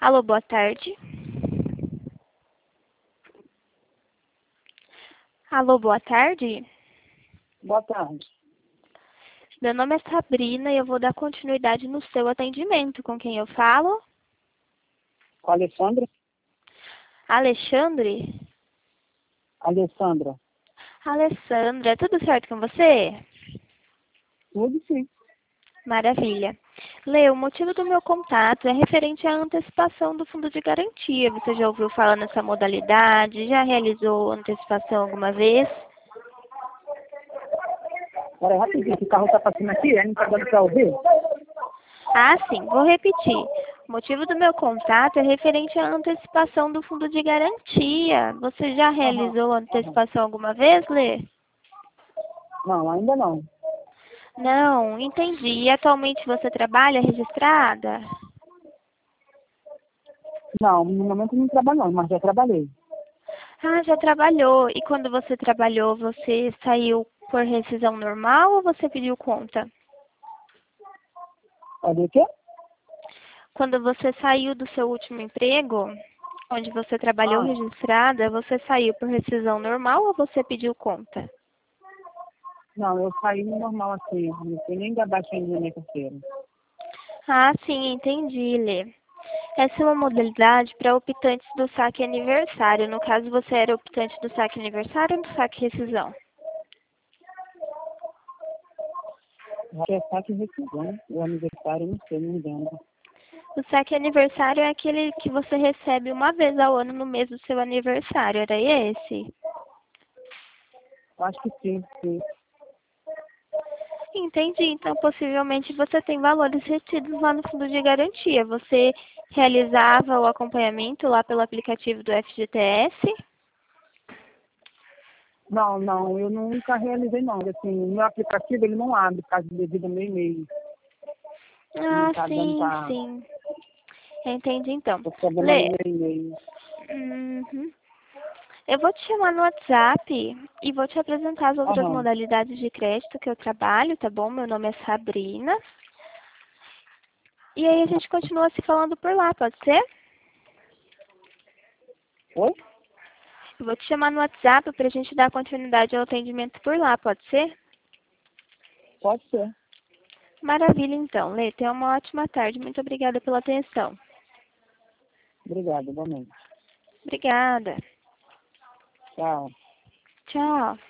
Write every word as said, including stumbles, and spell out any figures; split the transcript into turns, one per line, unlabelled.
Alô, boa tarde. Alô, boa tarde.
Boa tarde.
Meu nome é Sabrina e eu vou dar continuidade no seu atendimento. Com quem eu falo?
Com a Alessandra?
Alexandre?
Alessandra.
Alessandra, tudo certo com você?
Tudo sim.
Maravilha. Lê, o motivo do meu contato é referente à antecipação do fundo de garantia. Você já ouviu falar nessa modalidade? Já realizou antecipação alguma vez?
Agora, rapidinho, que o carro está passando aqui, é? Não está dando para ouvir?
Ah, sim, vou repetir. O motivo do meu contato é referente à antecipação do fundo de garantia. Você já
Aham,
realizou
aham.
antecipação alguma vez, Lê?
Não, ainda não.
Não, entendi. E atualmente você trabalha registrada?
Não, no momento não trabalho não, mas já trabalhei.
Ah, já trabalhou. E quando você trabalhou, você saiu por rescisão normal ou você pediu conta?
Olha o quê?
Quando você saiu do seu último emprego, onde você trabalhou
Ah,
registrada, você saiu por rescisão normal ou você pediu conta?
não, eu saí no normal assim, não fui nem da baixa ainda na minha carteira.
Ah, sim, entendi, Lê. Essa é uma modalidade para optantes do saque aniversário. No caso, você era optante do saque aniversário ou do saque rescisão?
Acho que é saque de rescisão, o aniversário, não sei, não me lembro.
O saque aniversário é aquele que você recebe uma vez ao ano no mês do seu aniversário. Era esse?
Acho que sim, sim.
Entendi. Então, possivelmente você tem valores retidos lá no fundo de garantia. Você realizava o acompanhamento lá pelo aplicativo do F G T S?
Não, não, eu nunca realizei não. Assim, o meu aplicativo ele não abre, caso devido ao meu e-mail. Não
Ah,
está dando
sim,
para...
sim. Entendi, então.
Estou programando o
Lê,
meu e-mail.
uhum. Eu vou te chamar no WhatsApp e vou te apresentar as outras
Aham.
modalidades de crédito que eu trabalho, tá bom? Meu nome é Sabrina. E aí a gente continua se falando por lá, pode ser?
Oi?
Eu vou te chamar no WhatsApp para a gente dar continuidade ao atendimento por lá, pode ser?
Pode ser.
Maravilha, então. Lê, tenha uma ótima tarde. Muito obrigada pela atenção.
Obrigado, igualmente.
Obrigada.
Tchau.
Tchau.